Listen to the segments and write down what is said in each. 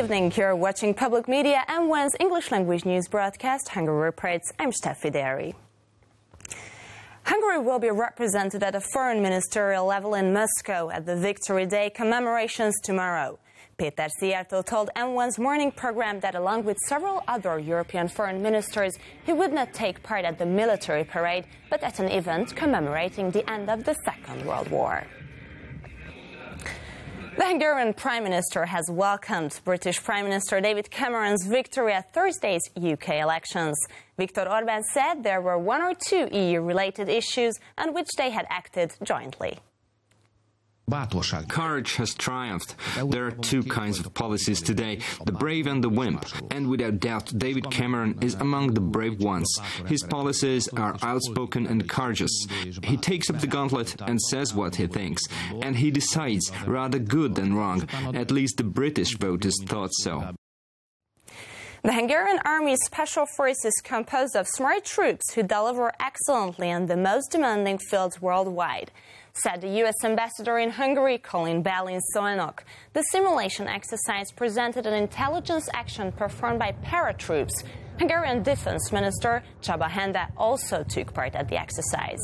evening. You're watching Public Media M1's English language news broadcast, Hungary Reports. I'm Steffi Derry. Hungary will be represented at a foreign ministerial level in Moscow at the Victory Day commemorations tomorrow. Péter Szijjártó told M1's morning program that along with several other European foreign ministers, he would not take part at the military parade, but at an event commemorating the end of the Second World War. The Hungarian Prime Minister has welcomed British Prime Minister David Cameron's victory at Thursday's UK elections. Viktor Orbán said there were one or two EU-related issues on which they had acted jointly. Courage has triumphed. There are two kinds of policies today, the brave and the wimp. And without doubt, David Cameron is among the brave ones. His policies are outspoken and courageous. He takes up the gauntlet and says what he thinks. And he decides, rather good than wrong. At least the British voters thought so. The Hungarian Army's special force is composed of smart troops who deliver excellently in the most demanding fields worldwide, said the U.S. ambassador in Hungary, Colin Bálint-Szolnok. The simulation exercise presented an intelligence action performed by paratroops. Hungarian Defense Minister Csaba Hende also took part at the exercise.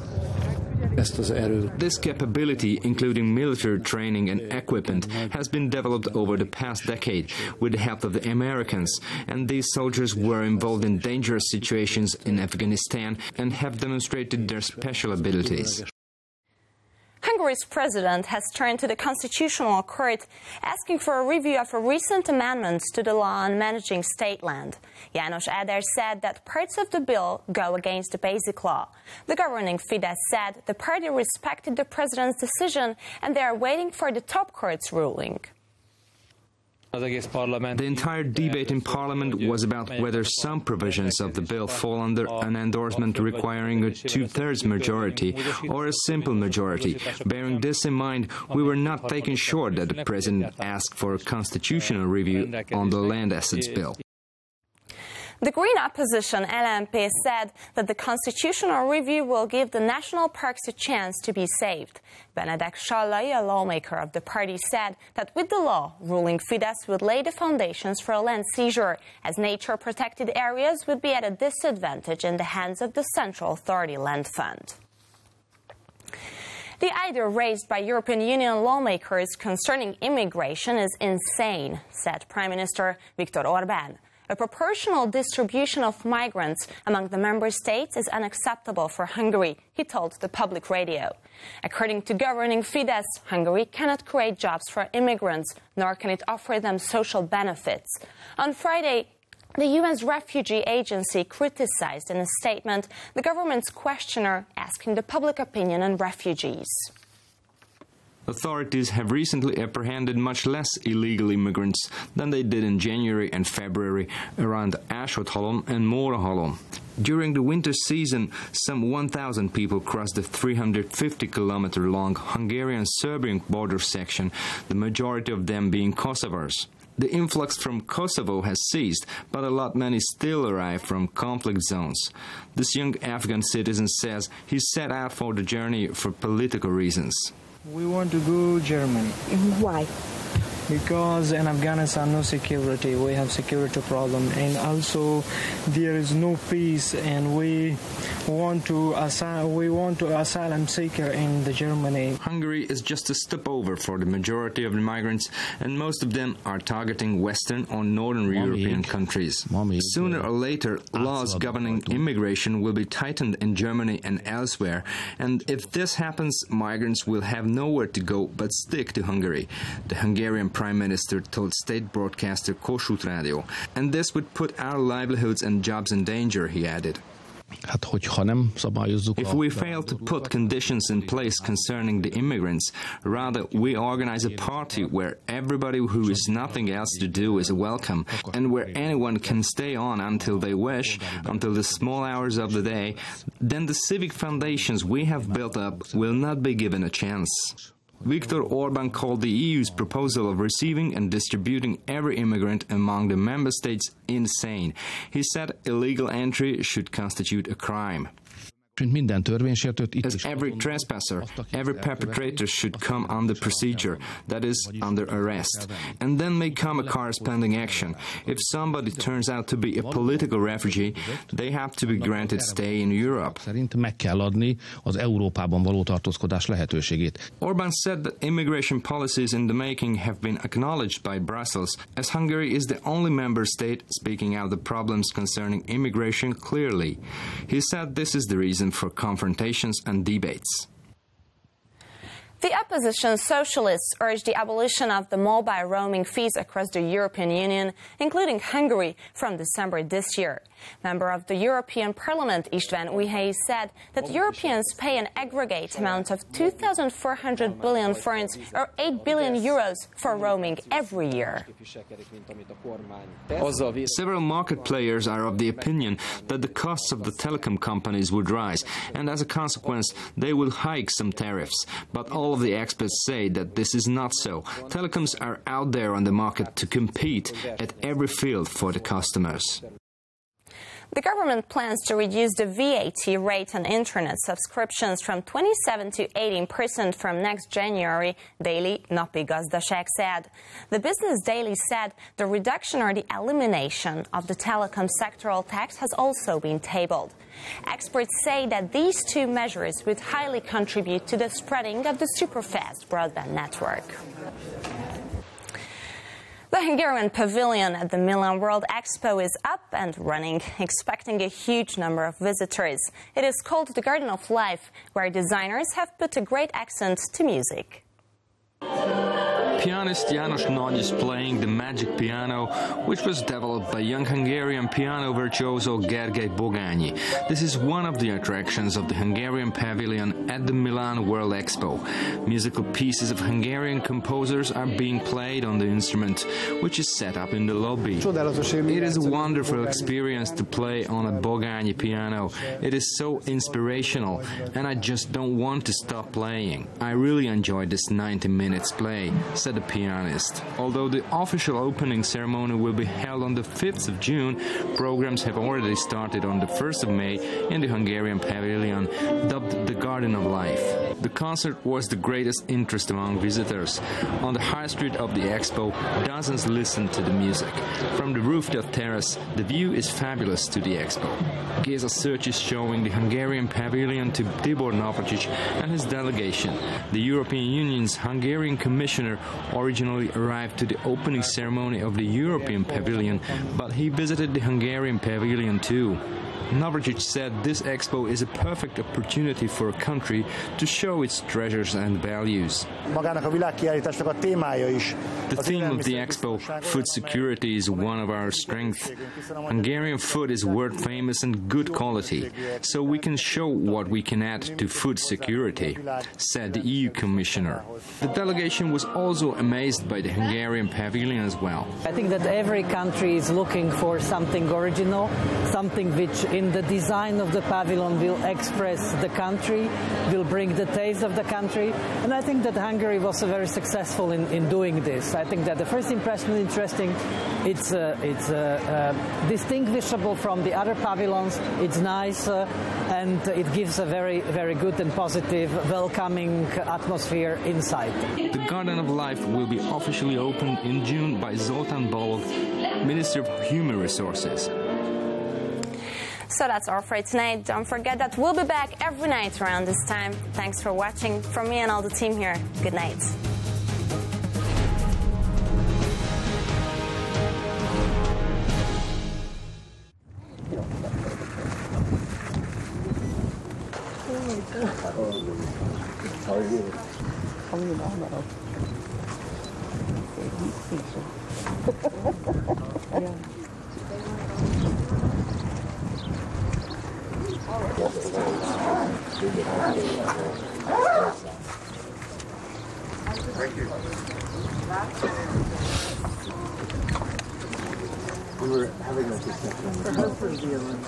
This capability, including military training and equipment, has been developed over the past decade with the help of the Americans, and these soldiers were involved in dangerous situations in Afghanistan and have demonstrated their special abilities. Hungary's president has turned to the Constitutional Court asking for a review of a recent amendment to the law on managing state land. János Áder said that parts of the bill go against the basic law. The governing Fidesz said the party respected the president's decision and they are waiting for the top court's ruling. The entire debate in Parliament was about whether some provisions of the bill fall under an endorsement requiring a two-thirds majority or a simple majority. Bearing this in mind, we were not taken short that the President asked for a constitutional review on the land assets bill. The Green opposition LMP said that the constitutional review will give the national parks a chance to be saved. Benedek Sallai, a lawmaker of the party, said that with the law, ruling Fidesz would lay the foundations for a land seizure, as nature-protected areas would be at a disadvantage in the hands of the Central Authority Land Fund. The idea raised by European Union lawmakers concerning immigration is insane, said Prime Minister Viktor Orbán. A proportional distribution of migrants among the member states is unacceptable for Hungary, he told the public radio. According to governing Fidesz, Hungary cannot create jobs for immigrants, nor can it offer them social benefits. On Friday, the UN's Refugee Agency criticized in a statement the government's questionnaire asking the public opinion on refugees. Authorities have recently apprehended much less illegal immigrants than they did in January and February around Ásotthalom and Mórahalom. During the winter season, some 1,000 people crossed the 350-kilometer-long Hungarian-Serbian border section, the majority of them being Kosovars. The influx from Kosovo has ceased, but a lot many still arrive from conflict zones. This young Afghan citizen says he set out for the journey for political reasons. We want to go Germany. Why? Because in Afghanistan no security, we have security problem, and also there is no peace, and we want to asylum seeker in the Germany. Hungary is just a stopover for the majority of the migrants, and most of them are targeting Western or Northern European countries. Sooner or later, laws governing immigration will be tightened in Germany and elsewhere, and if this happens, migrants will have nowhere to go but stick to Hungary. The Hungarian Prime Minister told state broadcaster Kossuth Radio, and this would put our livelihoods and jobs in danger, he added. If we fail to put conditions in place concerning the immigrants, rather we organize a party where everybody who has nothing else to do is welcome, and where anyone can stay on until they wish, until the small hours of the day, then the civic foundations we have built up will not be given a chance. Viktor Orbán called the EU's proposal of receiving and distributing every immigrant among the member states insane. He said illegal entry should constitute a crime. As every trespasser, every perpetrator should come under procedure, that is, under arrest. And then may come a corresponding action. If somebody turns out to be a political refugee, they have to be granted stay in Europe. Orbán said that immigration policies in the making have been acknowledged by Brussels, as Hungary is the only member state speaking out the problems concerning immigration clearly. He said this is the reason for confrontations and debates. The opposition socialists urged the abolition of the mobile roaming fees across the European Union, including Hungary, from December this year. Member of the European Parliament István Ujhelyi said that Europeans pay an aggregate amount of 2,400 billion forints or 8 billion euros for roaming every year. Several market players are of the opinion that the costs of the telecom companies would rise, and as a consequence they will hike some tariffs. But all of the experts say that this is not so. Telecoms are out there on the market to compete at every field for the customers. The government plans to reduce the VAT rate on internet subscriptions from 27% to 18% from next January, Daily Napi Gazdaság said. The Business Daily said the reduction or the elimination of the telecom sectoral tax has also been tabled. Experts say that these two measures would highly contribute to the spreading of the superfast broadband network. The Hungarian pavilion at the Milan World Expo is up and running, expecting a huge number of visitors. It is called the Garden of Life, where designers have put a great accent to music. Pianist János Nagy is playing the magic piano, which was developed by young Hungarian piano virtuoso Gergely Bogányi. This is one of the attractions of the Hungarian pavilion at the Milan World Expo. Musical pieces of Hungarian composers are being played on the instrument, which is set up in the lobby. It is a wonderful experience to play on a Bogányi piano. It is so inspirational, and I just don't want to stop playing. I really enjoyed this 90 minutes play, said the pianist. Although the official opening ceremony will be held on the 5th of June, programs have already started on the 1st of May in the Hungarian pavilion, dubbed the Garden of Life. The concert was the greatest interest among visitors. On the high street of the expo, dozens listened to the music. From the rooftop terrace, the view is fabulous to the expo. Géza Szörcs is showing the Hungarian pavilion to Tibor Navracsics and his delegation. The European Union's Hungarian commissioner originally arrived to the opening ceremony of the European pavilion, but he visited the Hungarian pavilion too. Navracsics said this expo is a perfect opportunity for a country to show its treasures and values. The theme of the expo, food security, is one of our strengths. Hungarian food is world famous and good quality, so we can show what we can add to food security, said the EU Commissioner. The delegation was also amazed by the Hungarian pavilion as well. I think that every country is looking for something original, something which in the design of the pavilion will express the country, will bring the taste of the country, and I think that Hungary was very successful in doing this. I think that the first impression is interesting. It's distinguishable from the other pavilions. It's nice and it gives a very, very good and positive, welcoming atmosphere inside. The Garden of Life will be officially opened in June by Zoltán Balogh, Minister of Human Resources. So that's all for tonight. Don't forget that we'll be back every night around this time. Thanks for watching. From me and all the team here, good night. Thank you. We were having a discussion. Her husband's dealing.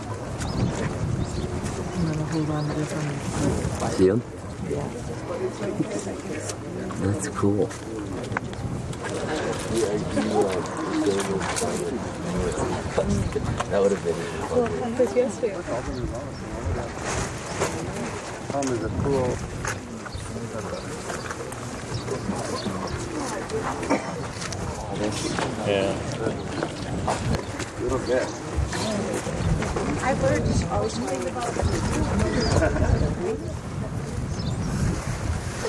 Hold on, See him? Yeah. That's cool. That would have been. Well, yesterday. Home is a pool. Yeah. A little bit. I've learned to always find